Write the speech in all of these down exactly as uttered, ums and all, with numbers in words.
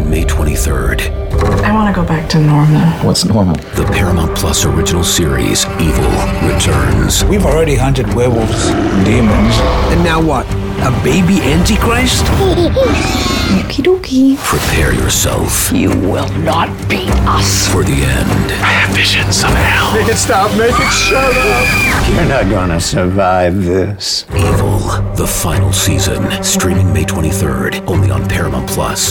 streaming May twenty-third. I want to go back to normal. What's normal? The Paramount Plus original series, Evil, returns. We've already hunted werewolves and demons. And now what? A baby Antichrist? Okie dokie. Prepare yourself. You will not beat us. For the end. I have visions of hell. Make it stop. Make it shut up. You're not gonna survive this. Evil, the final season. Streaming May twenty-third. Only on Paramount Plus.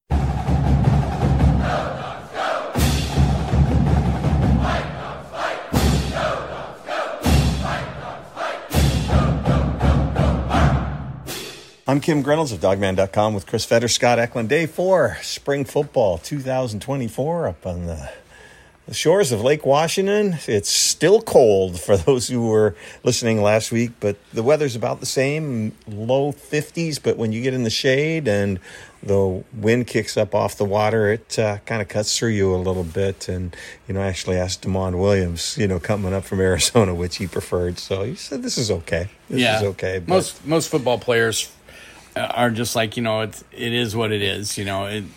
I'm Kim Reynolds of Dogman dot com with Chris Fetter, Scott Eklund. Day four, spring football two thousand twenty-four up on the, the shores of Lake Washington. It's still cold for those who were listening last week, but the weather's about the same, low fifties. But when you get in the shade and the wind kicks up off the water, it uh, kind of cuts through you a little bit. And, you know, I actually asked Damon Williams, you know, coming up from Arizona, which he preferred. So he said, this is okay. This yeah. is okay. But most most football players are just like, you know, it's, it is what it is. You know, it,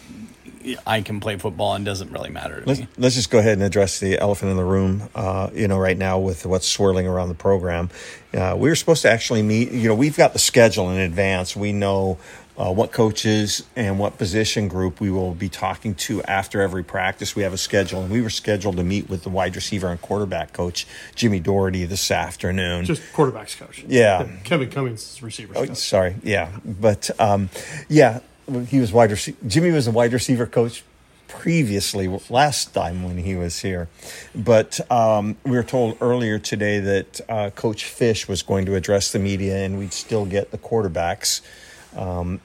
I can play football and it doesn't really matter to let's, me. Let's just go ahead and address the elephant in the room, uh, you know, right now with what's swirling around the program. Uh, we were supposed to actually meet, you know, we've got the schedule in advance. We know uh, what coaches and what position group we will be talking to after every practice. We have a schedule, and we were scheduled to meet with the wide receiver and quarterback coach, Jimmy Doherty, this afternoon. Just quarterback's coach. Yeah. Kevin Cummings is receiver. Oh, sorry. Yeah. But, um, yeah, he was wide receiver. Jimmy was a wide receiver coach previously, last time when he was here. But um, we were told earlier today that uh, Coach Fish was going to address the media, and we'd still get the quarterbacks. Um,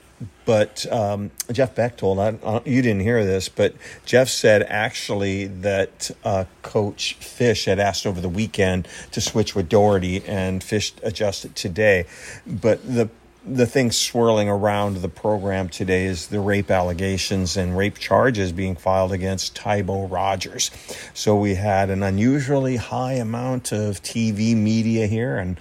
but um, Jeff Beck told, I, I, you didn't hear this, but Jeff said actually that uh, Coach Fish had asked over the weekend to switch with Doherty, and Fish adjusted today. But the the thing swirling around the program today is the rape allegations and rape charges being filed against Tybo Rogers. So we had an unusually high amount of T V media here, and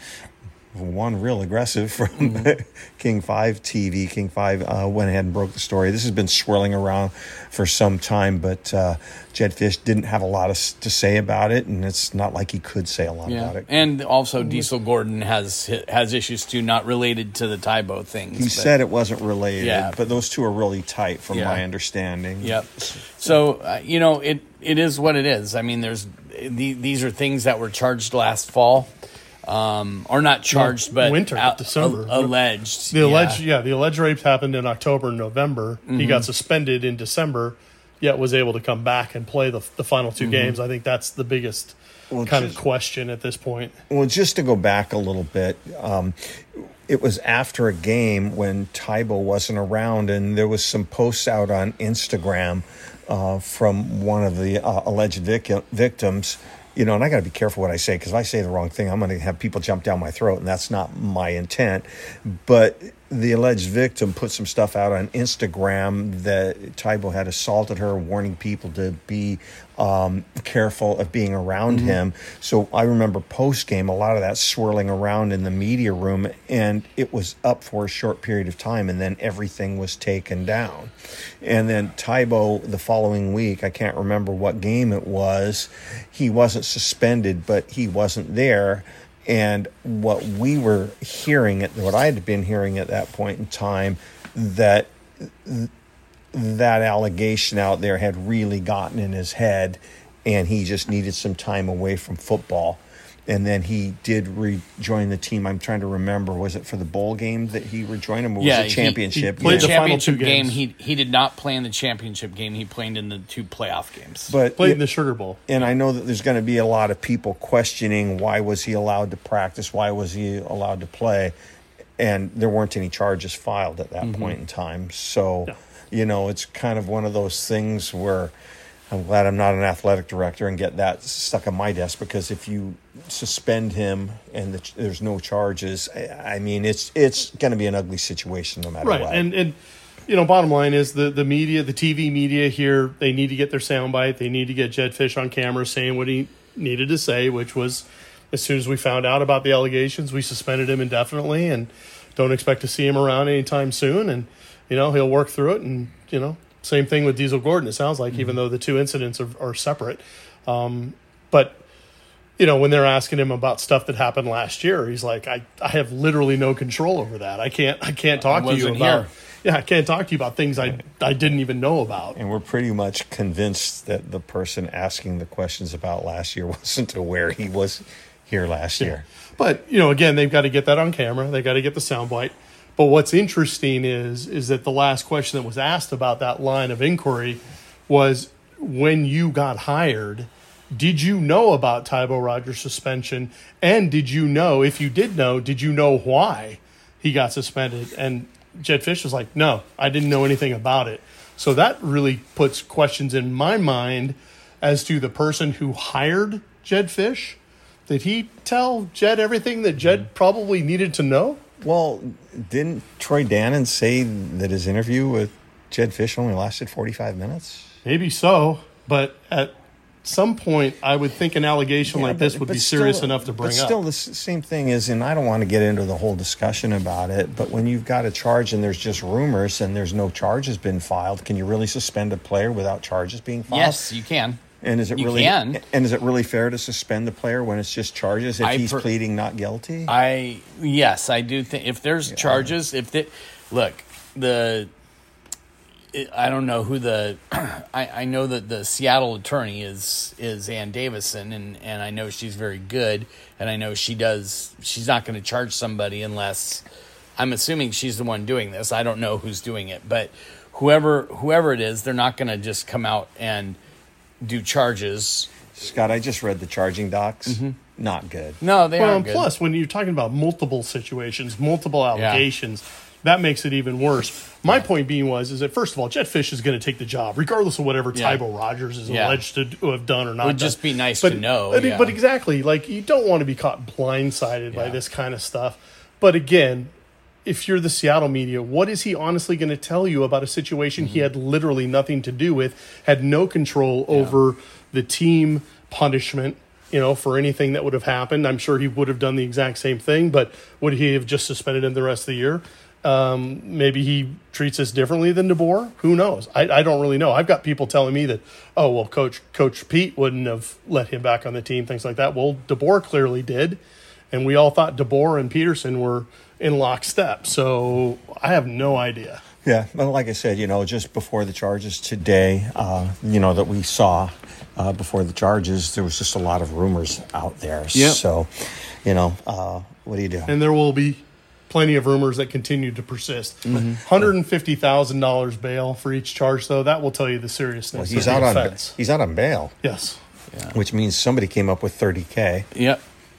one real aggressive from mm-hmm. King five T V. King five uh, went ahead and broke the story. This has been swirling around for some time, but uh, Jed Fish didn't have a lot of, to say about it, and it's not like he could say a lot yeah. about it. And also Diesel Gordon has has issues too, not related to the Tybo things. He but, said it wasn't related, yeah. but those two are really tight from yeah. my understanding. Yep. So, uh, you know, it it is what it is. I mean, there's the, these are things that were charged last fall. Um, or not charged, well, but winter, out, December. A, alleged. The yeah. alleged, yeah, the alleged rapes happened in October and November. Mm-hmm. He got suspended in December, yet was able to come back and play the the final two mm-hmm. games. I think that's the biggest well, kind just, of question at this point. Well, just to go back a little bit, um, it was after a game when Tybo wasn't around, and there was some posts out on Instagram uh, from one of the uh, alleged vic- victims. You know, and I got to be careful what I say, because if I say the wrong thing, I'm going to have people jump down my throat, and that's not my intent. But the alleged victim put some stuff out on Instagram that Tybo had assaulted her, warning people to be um, careful of being around mm-hmm. him. So I remember post-game, a lot of that swirling around in the media room, and it was up for a short period of time, and then everything was taken down. And then Tybo, the following week, I can't remember what game it was, he wasn't suspended, but he wasn't there. And what we were hearing, what I had been hearing at that point in time, that that allegation out there had really gotten in his head, and he just needed some time away from football. And then he did rejoin the team. I'm trying to remember, was it for the bowl game that he rejoined him, or was yeah, it championship? He, he played the the championship final two game. games. He he did not play in the championship game. He played in the two playoff games. But played it, in the Sugar Bowl. And I know that there's going to be a lot of people questioning, why was he allowed to practice? Why was he allowed to play? And there weren't any charges filed at that mm-hmm. point in time. So, no. you know, it's kind of one of those things where I'm glad I'm not an athletic director and get that stuck on my desk, because if you suspend him and the, there's no charges, I, I mean, it's it's going to be an ugly situation no matter right. what. Right, and, and, you know, bottom line is the, the media, the T V media here, they need to get their soundbite. They need to get Jed Fish on camera saying what he needed to say, which was, as soon as we found out about the allegations, we suspended him indefinitely and don't expect to see him around anytime soon. And, you know, he'll work through it and, you know, Same thing with Diesel Gordon, it sounds like, mm-hmm. even though the two incidents are, are separate. Um, but, you know, when they're asking him about stuff that happened last year, he's like, I, I have literally no control over that. I can't I can't talk I to you wasn't about here. Yeah, I can't talk to you about things I I didn't even know about. And we're pretty much convinced that the person asking the questions about last year wasn't aware he was here last Yeah. year. But, you know, again, they've got to get that on camera. They got to get the soundbite. But what's interesting is is that the last question that was asked about that line of inquiry was, when you got hired, did you know about Tybo Rogers' suspension? And did you know, if you did know, did you know why he got suspended? And Jedd Fisch was like, no, I didn't know anything about it. So that really puts questions in my mind as to the person who hired Jedd Fisch. Did he tell Jed everything that Jed probably needed to know? Well, didn't Troy Dannon say that his interview with Jedd Fisch only lasted forty-five minutes? Maybe so, but at some point, I would think an allegation Yeah, like but- this would but be serious still- enough to bring but up. still, the s- same thing is, and I don't want to get into the whole discussion about it, but when you've got a charge and there's just rumors and there's no charges been filed, can you really suspend a player without charges being filed? Yes, you can. And is it You really can. and is it really fair to suspend the player when it's just charges if I he's per- pleading not guilty? I yes, I do think if there's charges, if they look the, it, I don't know who the, I, I know that the Seattle attorney is is Ann Davison, and and I know she's very good, and I know she does. She's not going to charge somebody unless, I'm assuming she's the one doing this. I don't know who's doing it, but whoever whoever it is, they're not going to just come out and do charges. Scott, I just read the charging docs. Mm-hmm. Not good. No, they well, aren't and good. plus, when you're talking about multiple situations, multiple allegations, that makes it even worse. My point being was, is that first of all, Jedd Fisch is going to take the job, regardless of whatever Yeah. Tybo Rogers is Yeah. alleged to have done or not. It would done. just be nice but, to know, But, yeah. but exactly, like you don't want to be caught blindsided by Yeah. this kind of stuff. But again, if you're the Seattle media, what is he honestly going to tell you about a situation Mm-hmm. he had literally nothing to do with, had no control over the team punishment, you know, for anything that would have happened? I'm sure he would have done the exact same thing, but would he have just suspended him the rest of the year? Um, maybe he treats us differently than DeBoer. Who knows? I, I don't really know. I've got people telling me that, oh, well, Coach Coach Pete wouldn't have let him back on the team, things like that. Well, DeBoer clearly did, and we all thought DeBoer and Peterson were in lockstep. So I have no idea. Yeah, but like I said, you know, just before the charges today, uh, you know, that we saw uh, before the charges, there was just a lot of rumors out there. Yep. So, you know, uh, what do you do? And there will be plenty of rumors that continue to persist. Mm-hmm. one hundred fifty thousand dollars bail for each charge, though, that will tell you the seriousness Well, he's of out the on offense. he's out on bail, Yes. which means somebody came up with thirty K. Yep.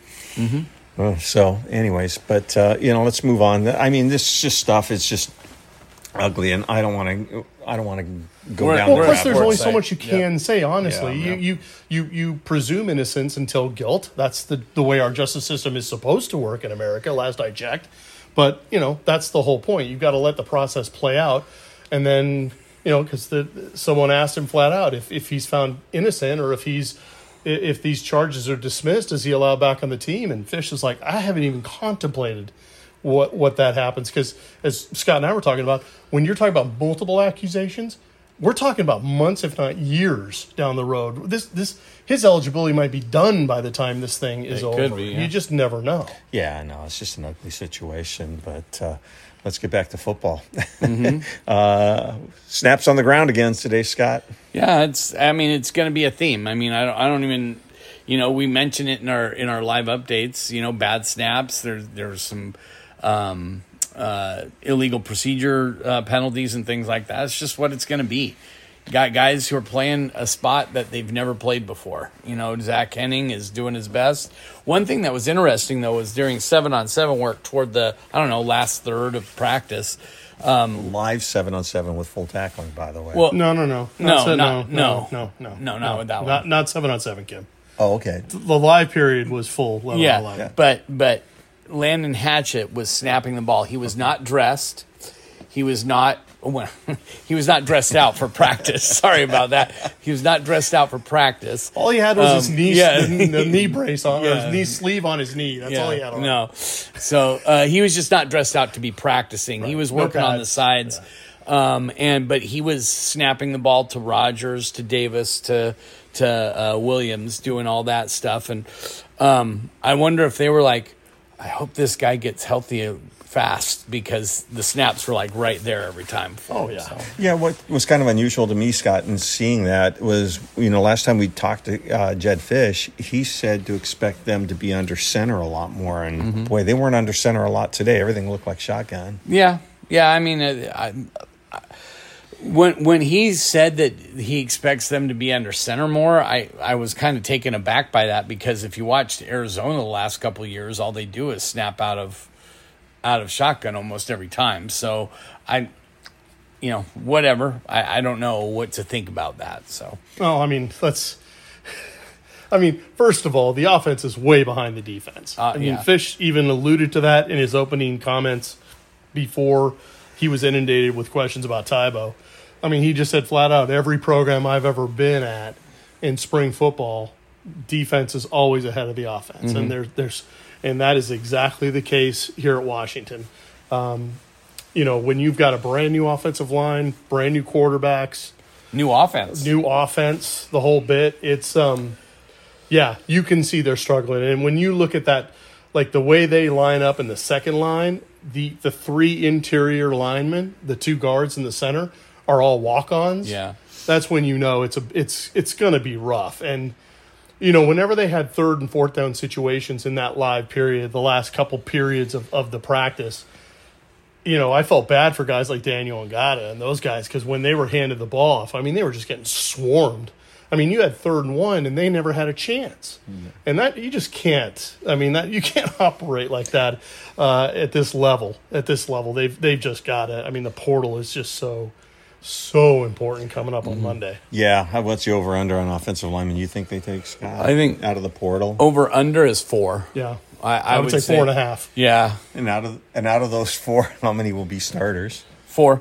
Uh, so, anyways, but uh, you know, let's move on. I mean, this is just stuff. It's just ugly, and I don't want to. I don't want to go We're- down. Well, the we're plus rabbit there's hole. only so site. much you can Yeah. say, honestly. Yeah, you, you you you presume innocence until guilt. That's the, the way our justice system is supposed to work in America, last I checked. But, you know, that's the whole point. You've got to let the process play out. And then, you know, because the someone asked him flat out if, if he's found innocent or if he's if these charges are dismissed, is he allowed back on the team? And Fish is like, I haven't even contemplated what what that happens. Because as Scott and I were talking about, when you're talking about multiple accusations, we're talking about months, if not years, down the road. This this his eligibility might be done by the time this thing is It over. could be, yeah. You just never know. Yeah, no, it's just an ugly situation. But uh, let's get back to football. Mm-hmm. uh, snaps on the ground again today, Scott. Yeah, it's. I mean, it's going to be a theme. I mean, I don't. I don't even. You know, we mention it in our in our live updates. You know, bad snaps. There's there's some um, uh, illegal procedure uh, penalties and things like that. It's just what it's going to be. You got guys who are playing a spot that they've never played before. You know, Zach Henning is doing his best. One thing that was interesting though was during seven on seven work toward the I don't know last third of practice. Um, Live seven on seven with full tackling, by the way. well, No, no, no, No, se- not- no, no. no, no, No, not with that one. Not not seven on seven, Kim. oh, okay. The live period was full. eleven on Yeah, eleven. but but Landon Hatchett was snapping the ball. He was not dressed. He was not. Well, he was not dressed out for practice. Sorry about that. He was not dressed out for practice. All he had was his Um, knee, yeah. the, the knee brace on, or Yeah. his knee sleeve on his knee. That's all he had on. No. So uh, he was just not dressed out to be practicing. He was No working on the pads. sides. Um, and but he was snapping the ball to Rodgers, to Davis, to to uh, Williams, doing all that stuff. And um, I wonder if they were like, I hope this guy gets healthy fast, because the snaps were like right there every time. Oh yeah, so. Yeah. What was kind of unusual to me, Scott, in seeing that was, you know, last time we talked to uh, Jedd Fisch, he said to expect them to be under center a lot more, and mm-hmm. boy, they weren't under center a lot today. Everything looked like shotgun. Yeah, yeah. I mean, I, I, when when he said that he expects them to be under center more, I, I was kind of taken aback by that, because if you watched Arizona the last couple of years, all they do is snap out of. out of shotgun almost every time. So I, you know, whatever. I, I don't know what to think about that. So, well, I mean, let's, I mean, first of all, the offense is way behind the defense. Uh, I mean, yeah. Fisch even alluded to that in his opening comments before he was inundated with questions about Tybo. I mean, he just said flat out, every program I've ever been at in spring football, defense is always ahead of the offense. Mm-hmm. And there's, there's, And that is exactly the case here at Washington. Um, you know, when you've got a brand new offensive line, brand new quarterbacks, new offense, new offense, the whole bit, it's, um, yeah, you can see they're struggling. And when you look at that, like the way they line up in the second line, the, the three interior linemen, the two guards in the center, are all walk-ons. Yeah. That's when you know it's a it's it's going to be rough. And you know, whenever they had third and fourth down situations in that live period, the last couple periods of, of the practice, you know, I felt bad for guys like Daniel Ngata and those guys, because when they were handed the ball off, I mean, they were just getting swarmed. I mean, you had third and one, and they never had a chance. Mm-hmm. And that you just can't. I mean, that you can't operate like that uh, at this level. At this level, they've they've just got to. I mean, the portal is just so. So important coming up on mm-hmm. Monday. Yeah, what's the over under on offensive linemen? You think they take Scott? I think out of the portal. Over under is four. Yeah, I, I, I would, would say, say four and a half. Yeah, and out of and out of those four, how many will be starters? Four.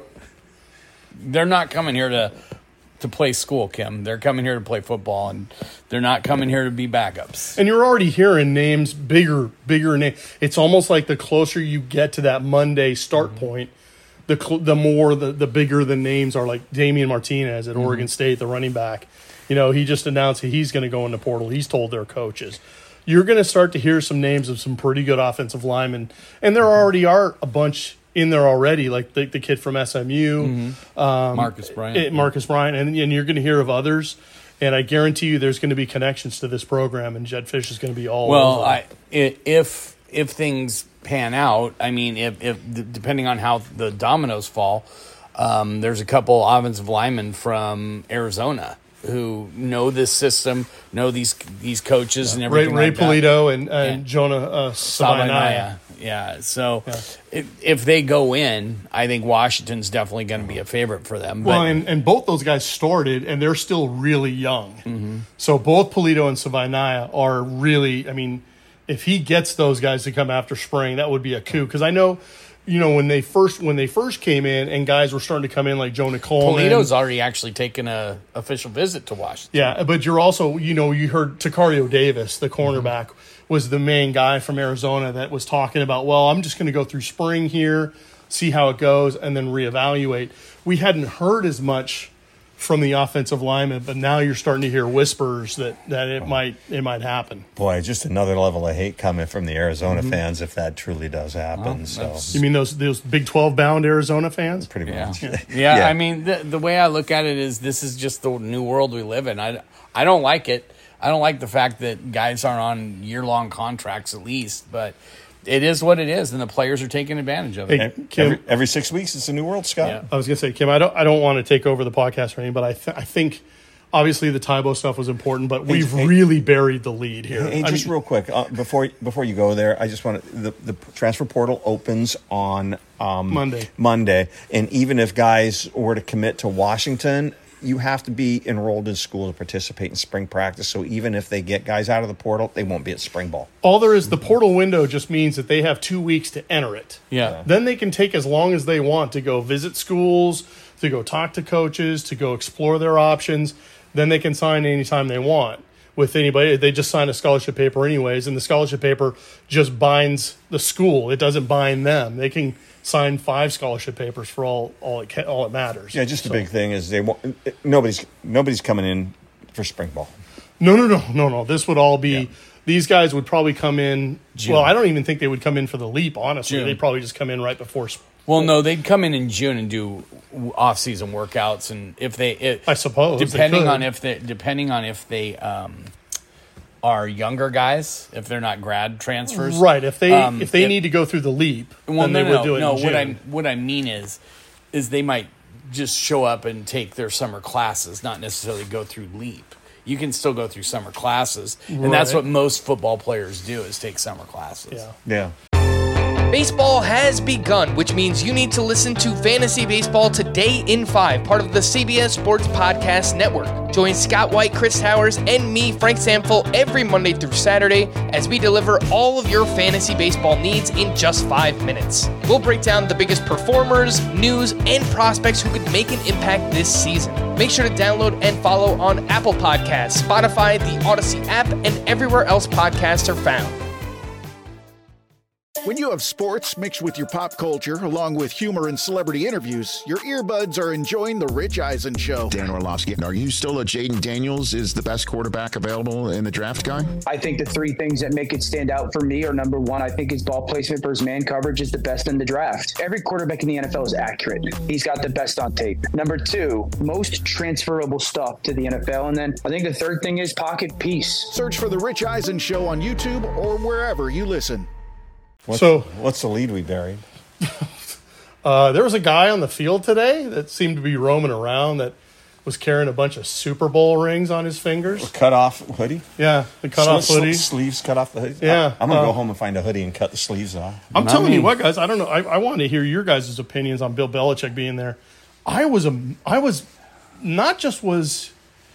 They're not coming here to to play school, Kim. They're coming here to play football, and they're not coming here to be backups. And you're already hearing names, bigger, bigger names. It's almost like the closer you get to that Monday start mm-hmm. point. The the more, the, the bigger the names are, like Damian Martinez at mm-hmm. Oregon State, the running back. You know, he just announced he's going to go in the portal. He's told their coaches. You're going to start to hear some names of some pretty good offensive linemen. And there already are a bunch in there already, like the, the kid from S M U. Mm-hmm. Um, Marcus Bryant. It, Marcus Bryant. And, and you're going to hear of others. And I guarantee you there's going to be connections to this program, and Jedd Fisch is going to be all well, over. I, if, if things pan out, I mean, if, if depending on how the dominoes fall, um, there's a couple offensive linemen from Arizona who know this system, know these these coaches yeah. and everything. Ray, like Ray that. Polito and, and, and Jonah uh, Savaiinaea. Yeah, so yeah. If, if they go in, I think Washington's definitely going to be a favorite for them. But, well, and, and both those guys started, and they're still really young. Mm-hmm. So both Polito and Savaiinaea are really, I mean, if he gets those guys to come after spring, that would be a coup. Because I know, you know, when they first when they first came in, and guys were starting to come in like Jonah Coleman. Polito's already actually taken a official visit to Washington. Yeah, but you're also, you know, you heard Takario Davis, the cornerback, mm-hmm. was the main guy from Arizona that was talking about, well, I'm just going to go through spring here, see how it goes, and then reevaluate. We hadn't heard as much from the offensive lineman, but now you're starting to hear whispers that, that it might it might happen. Boy, just another level of hate coming from the Arizona mm-hmm. fans if that truly does happen. Well, so you mean those those Big twelve bound Arizona fans? Pretty much. Yeah, yeah, yeah. I mean, the, the way I look at it is this is just the new world we live in. I, I don't like it. I don't like the fact that guys aren't on year-long contracts at least, but it is what it is, and the players are taking advantage of it. Hey, Kim, every, every six weeks, it's a new world, Scott. Yeah. I was going to say, Kim, I don't I don't want to take over the podcast or anything, but I, th- I think obviously the Tybo stuff was important, but we've hey, really buried the lead here. Hey, just mean, real quick, uh, before before you go there, I just want to, the, the transfer portal opens on um, Monday. Monday, and even if guys were to commit to Washington, you have to be enrolled in school to participate in spring practice. So even if they get guys out of the portal, they won't be at spring ball. All there is, the portal window just means that they have two weeks to enter it. Yeah. Then they can take as long as they want to go visit schools, to go talk to coaches, to go explore their options. Then they can sign anytime they want with anybody. They just sign a scholarship paper anyways, and the scholarship paper just binds the school. It doesn't bind them. They can sign five scholarship papers for all all it ca- all it matters. Yeah, just so. the big thing is they want nobody's nobody's coming in for spring ball. No, no, no, no, no. This would all be. Yeah. These guys would probably come in. June. Well, I don't even think they would come in for the leap. Honestly, June. They'd probably just come in right before. Well, no, they'd come in in June and do off-season workouts, and if they, it, I suppose, depending on if they, depending on if they um, are younger guys, if they're not grad transfers, right? If they um, if they if, need to go through the leap, well, then no, they no, would do it. No, in June. what I what I mean is, is they might just show up and take their summer classes, not necessarily go through leap. You can still go through summer classes, and right. that's what most football players do is take summer classes. Yeah. Yeah. Baseball has begun, which means you need to listen to Fantasy Baseball Today in five, part of the C B S Sports Podcast Network. Join Scott White, Chris Towers, and me, Frank Samfel, every Monday through Saturday as we deliver all of your fantasy baseball needs in just five minutes. We'll break down the biggest performers, news, and prospects who could make an impact this season. Make sure to download and follow on Apple Podcasts, Spotify, the Odyssey app, and everywhere else podcasts are found. When you have sports mixed with your pop culture, along with humor and celebrity interviews, your earbuds are enjoying The Rich Eisen Show. Dan Orlovsky, are you still a Jaden Daniels is the best quarterback available in the draft guy? I think the three things that make it stand out for me are, number one, I think his ball placement versus man coverage is the best in the draft. Every quarterback in the N F L is accurate. He's got the best on tape. Number two, most transferable stuff to the N F L. And then I think the third thing is pocket peace. Search for The Rich Eisen Show on YouTube or wherever you listen. What's, so, what's the lead we buried? uh, there was a guy on the field today that seemed to be roaming around that was carrying a bunch of Super Bowl rings on his fingers. Cut off hoodie? Yeah, the cut off hoodie. Sleeves cut off the hoodie? Yeah. I'm going to uh, go home and find a hoodie and cut the sleeves off. I'm Not telling me. you what, guys, I don't know. I, I want to hear your guys' opinions on Bill Belichick being there. I was, a, I was not just was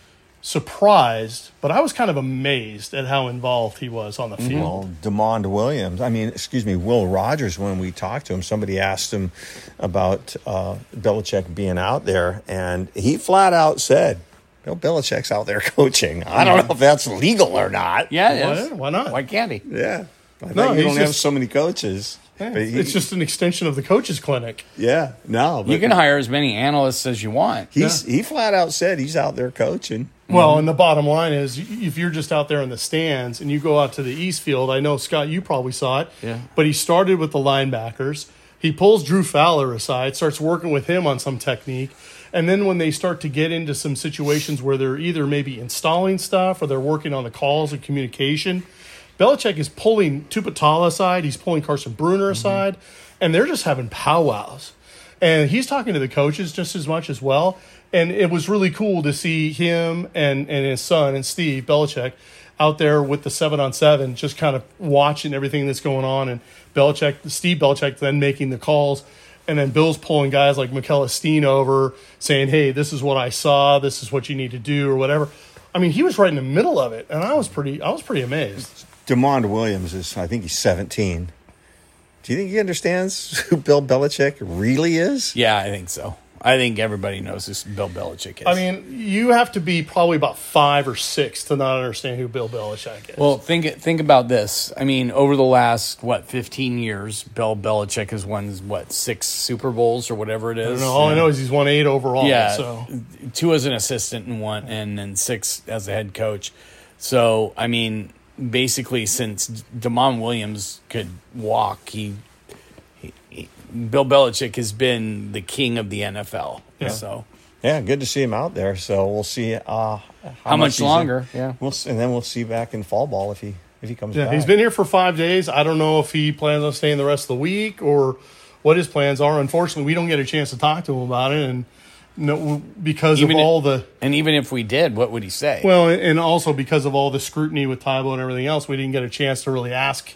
surprised, but I was kind of amazed at how involved he was on the field. Well, DeMond Williams, I mean, excuse me, Will Rogers, when we talked to him, somebody asked him about uh, Belichick being out there, and he flat out said, Bill Belichick's out there coaching. I don't know if that's legal or not. Yeah, it is. Why, why not? Why can't he? Yeah. I No, think you he's don't have just- so many coaches. Yeah, but he- it's just an extension of the coaches' clinic. Yeah, no. But You can hire as many analysts as you want. He's, He flat out said he's out there coaching. Well, and the bottom line is, if you're just out there in the stands and you go out to the East Field, I know, Scott, you probably saw it, Yeah. but he started with the linebackers. He pulls Drew Fowler aside, starts working with him on some technique, and then when they start to get into some situations where they're either maybe installing stuff or they're working on the calls and communication, Belichick is pulling Tupatala aside, he's pulling Carson Bruner aside, and they're just having powwows. And he's talking to the coaches just as much as well. And it was really cool to see him and, and his son and Steve Belichick out there with the seven on seven, just kind of watching everything that's going on. And Belichick, Steve Belichick then making the calls. And then Bill's pulling guys like Mikel Esteen over saying, hey, this is what I saw. This is what you need to do or whatever. I mean, he was right in the middle of it. And I was pretty, I was pretty amazed. DeMond Williams is, I think he's seventeen. Do you think he understands who Bill Belichick really is? Yeah, I think so. I think everybody knows who Bill Belichick is. I mean, you have to be probably about five or six to not understand who Bill Belichick is. Well, think think about this. I mean, over the last, what, fifteen years, Bill Belichick has won, what, six Super Bowls or whatever it is? I don't know. All I know is he's won eight overall. Yeah, So. two as an assistant and one, and then six as a head coach. So, I mean, basically, since DeMond Williams could walk, he, he, he Bill Belichick has been the king of the N F L. Yeah. So, Yeah, good to see him out there. So we'll see uh, how, How much he's in- longer, yeah. We'll s- and then we'll see back in fall ball if he if he comes Yeah, back. he's been here for five days. I don't know if he plans on staying the rest of the week or what his plans are. Unfortunately, we don't get a chance to talk to him about it, and no, because Even of if- all the and even if we did, what would he say? well, and also because of all the scrutiny with Tybo and everything else, we didn't get a chance to really ask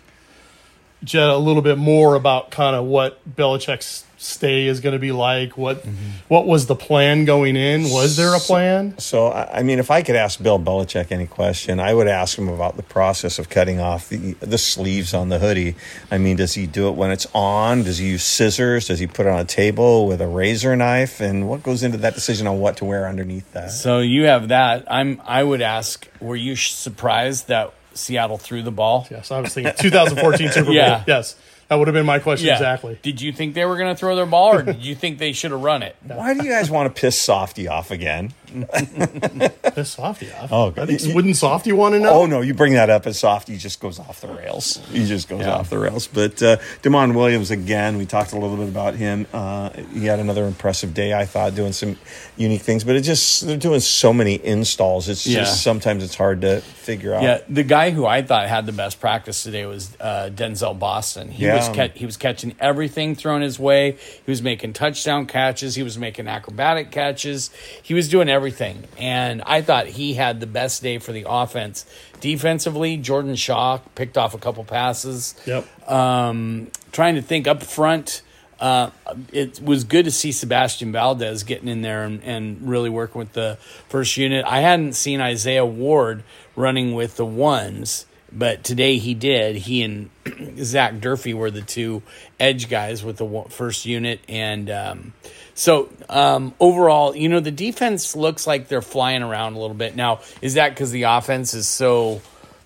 Jet a little bit more about kind of what Belichick's stay is going to be like. What Mm-hmm. what was the plan going in? Was there a plan? So, I I mean, if I could ask Bill Belichick any question, I would ask him about the process of cutting off the, the sleeves on the hoodie. I mean, does he do it when it's on? Does he use scissors? Does he put it on a table with a razor knife? And what goes into that decision on what to wear underneath that? So you have that. I'm. I would ask, were you sh- surprised that Seattle threw the ball? Yes, I was thinking twenty fourteen Super Bowl. Yeah. Yes. That would have been my question Yeah. exactly. Did you think they were going to throw their ball, or did you think they should have run it? Why do you guys want to piss Softy off again? Piss Softy off. Oh, I think wouldn't Softy want to know? Oh no, you bring that up, and Softy just goes off the rails. He just goes Yeah. off the rails. But uh, Damon Williams again. We talked a little bit about him. Uh, he had another impressive day, I thought, doing some unique things. But it just they're doing so many installs. It's Yeah. just sometimes it's hard to figure out. Yeah, the guy who I thought had the best practice today was uh, Denzel Boston. He Yeah. was ca- he was catching everything thrown his way. He was making touchdown catches. He was making acrobatic catches. He was doing everything, and I thought he had the best day for the offense. Defensively, Jordan Shaw picked off a couple passes. Yep. Um, trying to think up front. Uh, it was good to see Sebastian Valdez getting in there and, and really working with the first unit. I hadn't seen Isaiah Ward running with the ones, but today he did. He and Zach Durfee were the two edge guys with the one- first unit. And um, so um, overall, you know, the defense looks like they're flying around a little bit. Now, is that because the offense is so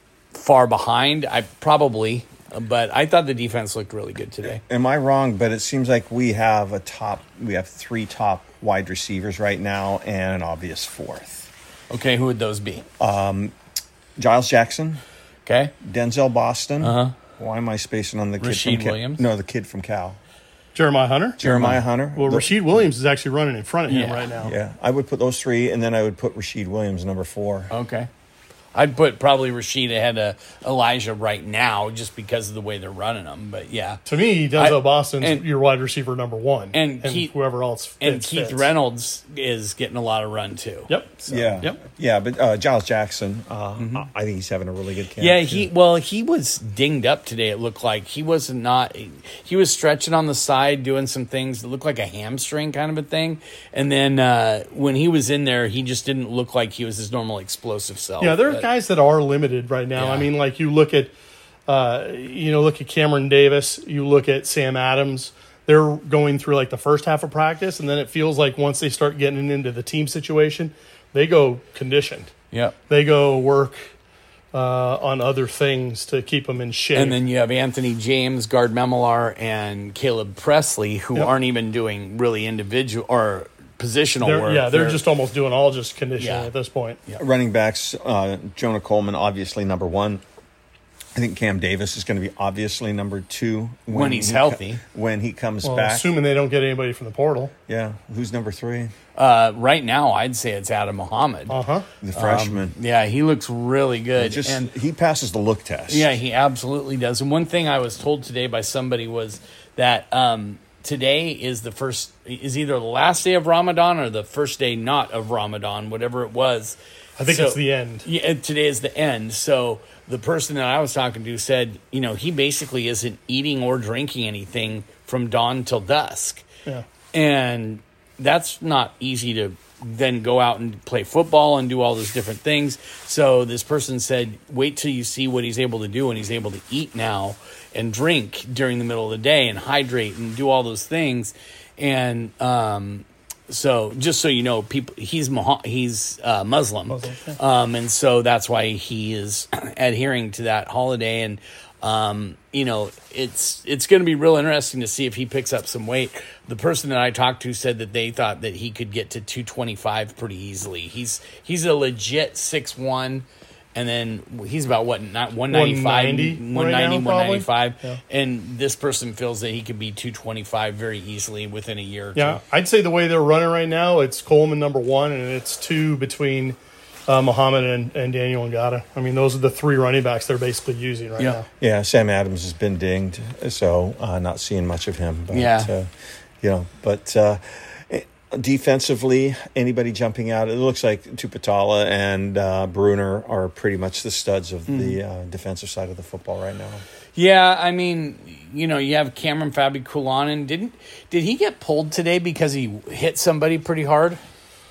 far behind? I probably... But I thought the defense looked really good today. Am I wrong? But it seems like we have a top. We have three top wide receivers right now, and an obvious fourth. Okay, who would those be? Um, Giles Jackson. Okay. Denzel Boston. Uh-huh. Why am I spacing on the kid Rasheed from Cal? Williams? No, the kid from Cal. Jeremiah Hunter? Jeremiah Hunter. Well, The- Rasheed Williams is actually running in front of him Yeah. right now. Yeah, I would put those three, and then I would put Rasheed Williams number four. Okay. I'd put probably Rashid ahead of Elijah right now just because of the way they're running them. But yeah. To me, Denzel I- Boston's and- your wide receiver number one. And Keith- whoever else fits, And Keith fits. Reynolds is getting a lot of run too. Yep. So, yeah, Yep. yeah, but uh, Giles Jackson, uh, I think he's having a really good camp. Yeah, he well, he was dinged up today. It looked like he was not. He was stretching on the side, doing some things that looked like a hamstring kind of a thing. And then uh, when he was in there, he just didn't look like he was his normal explosive self. Yeah, there are But- guys that are limited right now. Yeah. I mean, like you look at, uh, you know, look at Cameron Davis. You look at Sam Adams. They're going through like the first half of practice, and then it feels like once they start getting into the team situation, they go conditioned. Yep. They go work uh, on other things to keep them in shape. And then you have Anthony James, Gard Memolar, and Caleb Presley, who Yep. aren't even doing really individual or positional They're- work. yeah, they're, just almost doing all just conditioning Yeah. at this point. Running backs, uh, Jonah Coleman, obviously number one. I think Cam Davis is going to be obviously number two When he's he healthy. co- when he comes Well, back. assuming they don't get anybody from the portal. Yeah, who's number three? Uh, right now, I'd say it's Adam Muhammad. Uh huh. The freshman. Um, yeah, he looks really good. Just and he passes the look test. yeah, he absolutely does. And one thing I was told today by somebody was that um, today is the first, is either the last day of Ramadan or the first day not of Ramadan, whatever it was. I think So- it's the end. Yeah, today is the end. So the person that I was talking to said, you know, he basically isn't eating or drinking anything from dawn till dusk. Yeah. And that's not easy to then go out and play football and do all those different things. So this person said, wait till you see what he's able to do, and he's able to eat now and drink during the middle of the day and hydrate and do all those things. And um, so just so you know, people he's Mah- he's uh, Muslim, Muslim, yeah. um, and so that's why he is adhering to that holiday. And um, you know, it's it's going to be real interesting to see if he picks up some weight. The person that I talked to said that they thought that he could get to two twenty-five pretty easily. He's he's a legit six one, and then he's about what not one ninety-five, one ninety one ninety, right now, one ninety-five, Yeah. and this person feels that he could be two twenty-five very easily within a year or two. Yeah, I'd say the way they're running right now, it's Coleman number one, and it's two between uh, Muhammad and, and Daniel Ngata. I mean, those are the three running backs they're basically using right Yeah. now. Yeah, Sam Adams has been dinged, so uh, not seeing much of him. But, Yeah. uh, you know, but uh, defensively, anybody jumping out? It looks like Tupatala and uh, Bruner are pretty much the studs of the uh, defensive side of the football right now. Yeah, I mean, you know, you have Cameron Fabi-Kulanen. Didn't did he get pulled today because he hit somebody pretty hard?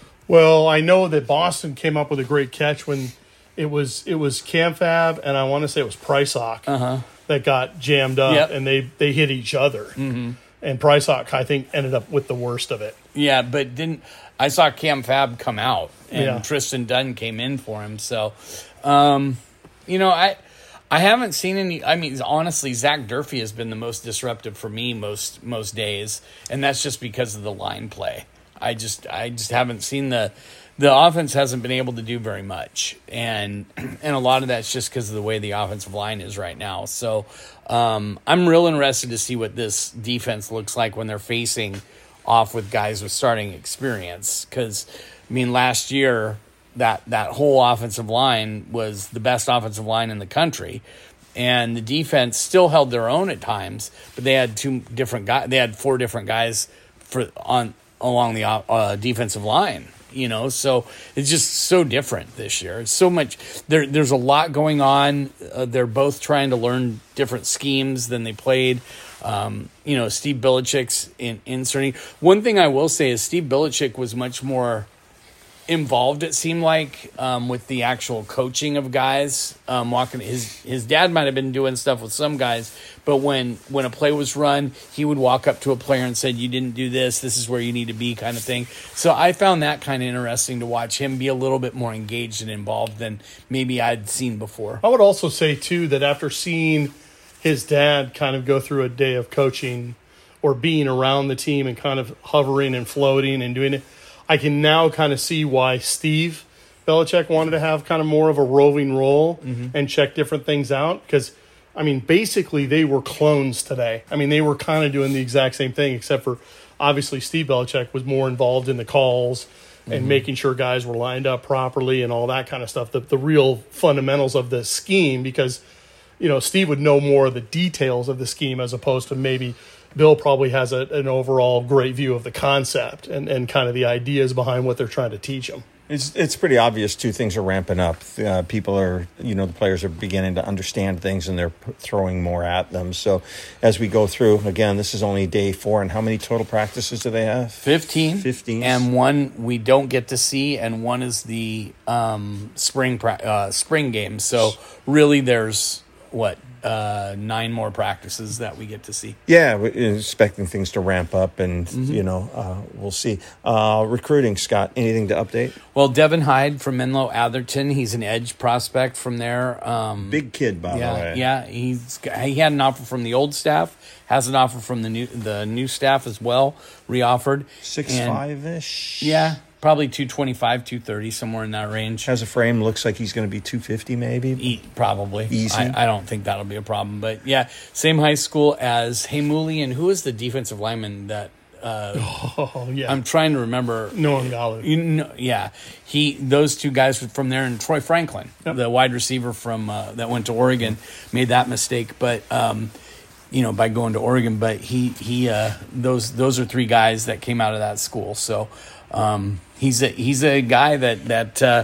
Well, I know that Boston came up with a great catch when it was it was Cam Fab and I want to say it was Prysock Uh-huh. that got jammed up, Yep. and they, they hit each other. Mm-hmm. And Prysock, I think, ended up with the worst of it. Yeah, but didn't I saw Cam Fab come out and Yeah. Tristan Dunn came in for him. So, um, you know, I I haven't seen any. I mean, honestly, Zach Durfee has been the most disruptive for me most most days, and that's just because of the line play. I just I just haven't seen the the offense hasn't been able to do very much, and and a lot of that's just because of the way the offensive line is right now. So um, I'm real interested to see what this defense looks like when they're facing off with guys with starting experience. Because I mean, last year, that that whole offensive line was the best offensive line in the country, and the defense still held their own at times, but they had two different guys. They had four different guys for on along the uh, defensive line, you know. So it's just so different this year. It's so much there. There's a lot going on. Uh, they're both trying to learn different schemes than they played. Um, you know, Steve Belichick's in inserting. One thing I will say is Steve Belichick was much more involved, it seemed like, um, with the actual coaching of guys. Um, walking his his dad might have been doing stuff with some guys, but when when a play was run, he would walk up to a player and said, "You didn't do this. This is where you need to be," kind of thing. So I found that kind of interesting to watch him be a little bit more engaged and involved than maybe I'd seen before. I would also say too that after seeing his dad kind of go through a day of coaching or being around the team and kind of hovering and floating and doing it, I can now kind of see why Steve Belichick wanted to have kind of more of a roving role mm-hmm. and check different things out. Because, I mean, basically they were clones today. I mean, they were kind of doing the exact same thing, except for obviously Steve Belichick was more involved in the calls mm-hmm. and making sure guys were lined up properly and all that kind of stuff, the, the real fundamentals of the scheme. Because, you know, Steve would know more of the details of the scheme as opposed to maybe Bill probably has a, an overall great view of the concept and, and kind of the ideas behind what they're trying to teach them. It's it's pretty obvious two things are ramping up. Uh, people are, you know, the players are beginning to understand things and they're p- throwing more at them. So as we go through, again, this is only day four. And how many total practices do they have? Fifteen. Fifteen. And one we don't get to see, and one is the um, spring pra- uh, spring game. So really there's, what, uh, nine more practices that we get to see. Yeah, we're expecting things to ramp up, and, mm-hmm. you know, uh, we'll see. Uh, recruiting, Scott, anything to update? Well, Devin Hyde from Menlo Atherton, he's an edge prospect from there. Um, Big kid, by yeah, the way. Yeah, he's he had an offer from the old staff, has an offer from the new the new staff as well, reoffered. six five-ish? Yeah. Probably two twenty-five, two thirty, somewhere in that range. Has a frame, looks like he's going to be two fifty maybe. E- probably. Easy. I, I don't think that'll be a problem. But, yeah, same high school as Haymuli, and who is the defensive lineman that uh, oh, yeah. I'm trying to remember. Noam Galu. You know, yeah. He, those two guys from there, and Troy Franklin, yep. the wide receiver from uh, that went to Oregon, made that mistake. But, um, you know, by going to Oregon. But he, he uh, those those are three guys that came out of that school. So, um He's a he's a guy that that uh,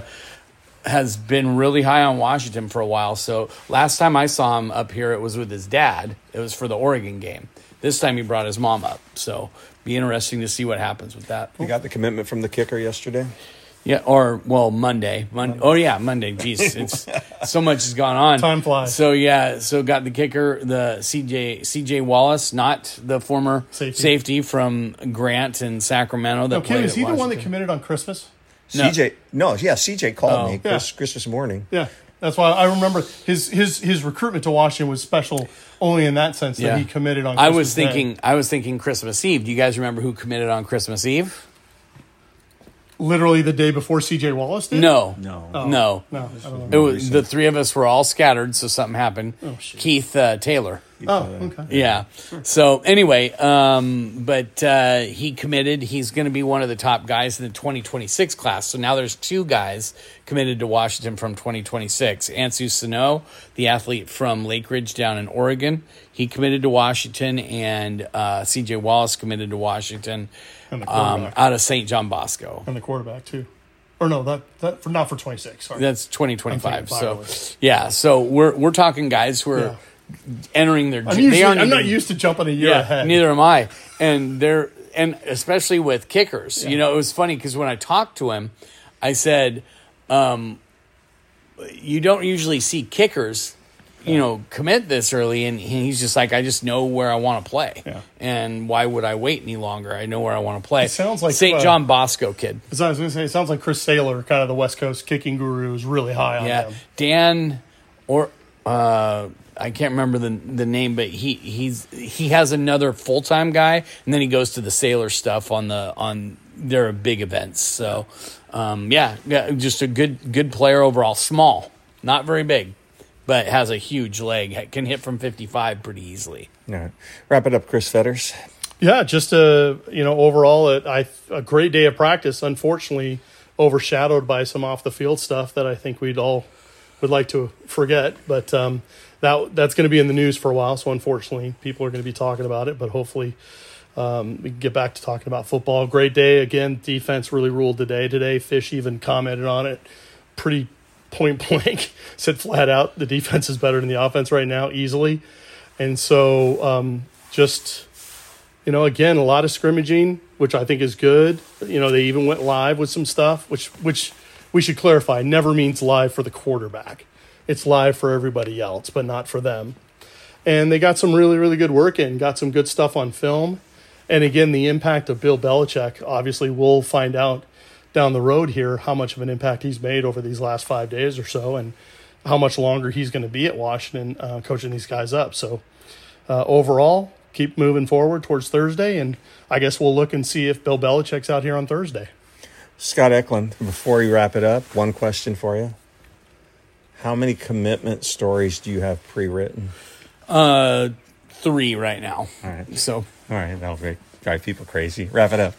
has been really high on Washington for a while. So last time I saw him up here, it was with his dad. It was for the Oregon game. This time he brought his mom up. So be interesting to see what happens with that. You got the commitment from the kicker yesterday? Yeah, or well Monday. Mon- oh yeah, Monday. Jeez, it's so much has gone on. Time flies. So yeah, so got the kicker, the C J C J Wallace, not the former safety, safety from Grant and Sacramento. That no, Kim, is he Washington. the one that committed on Christmas? No. C J, no, yeah, C J called oh, me yeah. Chris, Christmas morning. Yeah, that's why I remember his his his recruitment to Washington was special only in that sense that yeah. he committed on Christmas I was thinking Day. I was thinking Christmas Eve. Do you guys remember who committed on Christmas Eve? Literally the day before C J Wallace did? No. No. Oh, no. No. I don't It know. was, the three of us were all scattered, so something happened. Oh, shit. Keith uh, Taylor. Oh, okay. Yeah. So anyway, um, but uh, he committed. He's going to be one of the top guys in the twenty twenty-six class. So now there's two guys committed to Washington from twenty twenty-six. Ansu Sano, the athlete from Lake Ridge down in Oregon, he committed to Washington, and uh, C J Wallace committed to Washington um, out of Saint John Bosco. And the quarterback, too. Or no, that, that for not for twenty-six. Sorry. That's twenty twenty-five. So, so yeah. So we're we're talking guys who are yeah. entering their. I'm, usually, they aren't I'm even, not used to jumping a year yeah, ahead. Neither am I. And they're and especially with kickers. Yeah. You know, it was funny because when I talked to him, I said, um, "You don't usually see kickers, you know, commit this early." And he's just like, "I just know where I want to play, yeah. and why would I wait any longer? I know where I want to play." It sounds like Saint uh, John Bosco kid. As I was going to say, it sounds like Chris Saylor, kind of the West Coast kicking guru, is really high on yeah, him. Dan or uh, I can't remember the the name, but he he's he has another full time guy, and then he goes to the Sailor stuff on the on their big events. So, um, yeah, yeah, just a good good player overall. Small, not very big, but has a huge leg. Can hit from fifty-five pretty easily. All right, wrap it up, Chris Fetters. Yeah, just a you know overall a, I, a great day of practice. Unfortunately, overshadowed by some off the field stuff that I think we'd all would like to forget, but um, that that's going to be in the news for a while. So unfortunately, people are going to be talking about it. But hopefully, um, we can get back to talking about football. Great day again. Defense really ruled the day today. Fish even commented on it, pretty point blank. Said flat out, the defense is better than the offense right now, easily. And so um, just. You know, again, a lot of scrimmaging, which I think is good. You know, they even went live with some stuff, which which we should clarify, never means live for the quarterback. It's live for everybody else, but not for them. And they got some really, really good work in, got some good stuff on film. And again, the impact of Bill Belichick, obviously we'll find out down the road here how much of an impact he's made over these last five days or so and how much longer he's going to be at Washington uh, coaching these guys up. So uh, overall, keep moving forward towards Thursday, and I guess we'll look and see if Bill Belichick's out here on Thursday. Scott Eklund, before we wrap it up, one question for you. How many commitment stories do you have pre-written? Uh, three right now. All right. So. All right, that'll drive people crazy. Wrap it up.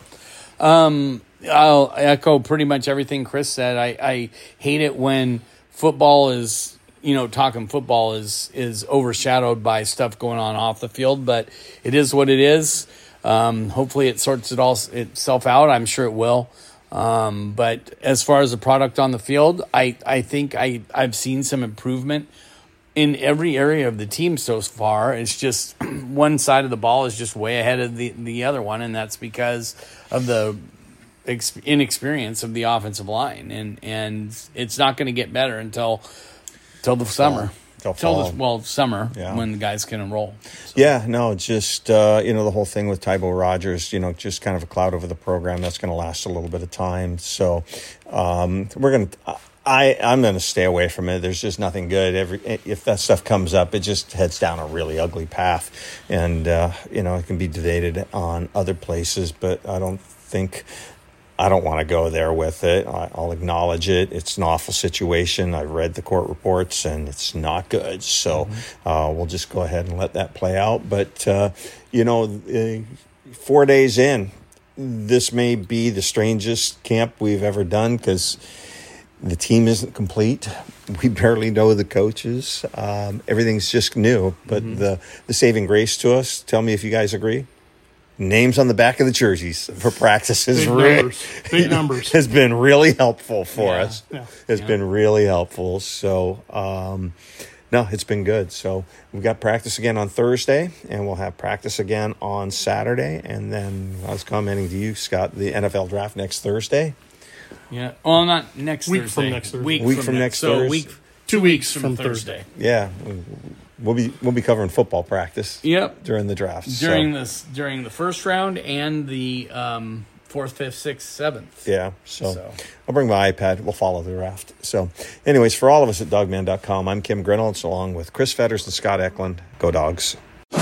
Um, I'll echo pretty much everything Chris said. I, I hate it when football is... you know, talking football is is overshadowed by stuff going on off the field, but it is what it is. Um, hopefully it sorts it all itself out. I'm sure it will. Um, but as far as the product on the field, I, I think I, I've seen some improvement in every area of the team so far. It's just one side of the ball is just way ahead of the, the other one, and that's because of the ex- inexperience of the offensive line. And, and it's not going to get better until... Till the summer. Till Till fall. the, well, summer, yeah. when the guys can enroll. So. Yeah, no, just, uh, you know, the whole thing with Tybo Rogers, you know, just kind of a cloud over the program. That's going to last a little bit of time. So um, we're going to, I, I'm going to stay away from it. There's just nothing good. Every If that stuff comes up, it just heads down a really ugly path. And, uh, you know, it can be debated on other places, but I don't think... I don't want to go there with it. I, I'll acknowledge it. It's an awful situation. I read the court reports, and it's not good. So mm-hmm. uh, we'll just go ahead and let that play out. But, uh, you know, uh, four days in, this may be the strangest camp we've ever done because the team isn't complete. We barely know the coaches. Um, everything's just new. But mm-hmm. the, the saving grace to us, tell me if you guys agree, names on the back of the jerseys for practices. Big numbers. Big numbers. Has been really helpful for yeah. us. Yeah. Has yeah. been really helpful. So, um, no, it's been good. So we've got practice again on Thursday, and we'll have practice again on Saturday. And then I was commenting to you, Scott, the N F L draft next Thursday. Yeah. Well, not next week Thursday. From next Thursday. Week, week from, from next, next Thursday. So week, two, two weeks from, from Thursday. Thursday. Yeah. We'll be we'll be covering football practice. Yep. During the draft. During so. this during the first round and the um, fourth, fifth, sixth, seventh. Yeah. So, so I'll bring my iPad. We'll follow the draft. So, anyways, for all of us at dogman dot com, I'm Kim Grinolds along with Chris Fetters and Scott Eklund. Go Dogs.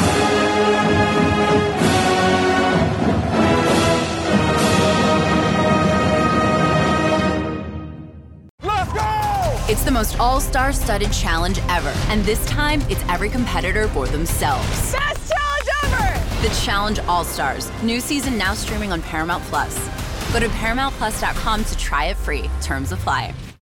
It's the most all-star studded challenge ever. And this time, it's every competitor for themselves. Best challenge ever! The Challenge All-Stars. New season now streaming on Paramount Plus. Go to paramount plus dot com to try it free. Terms apply.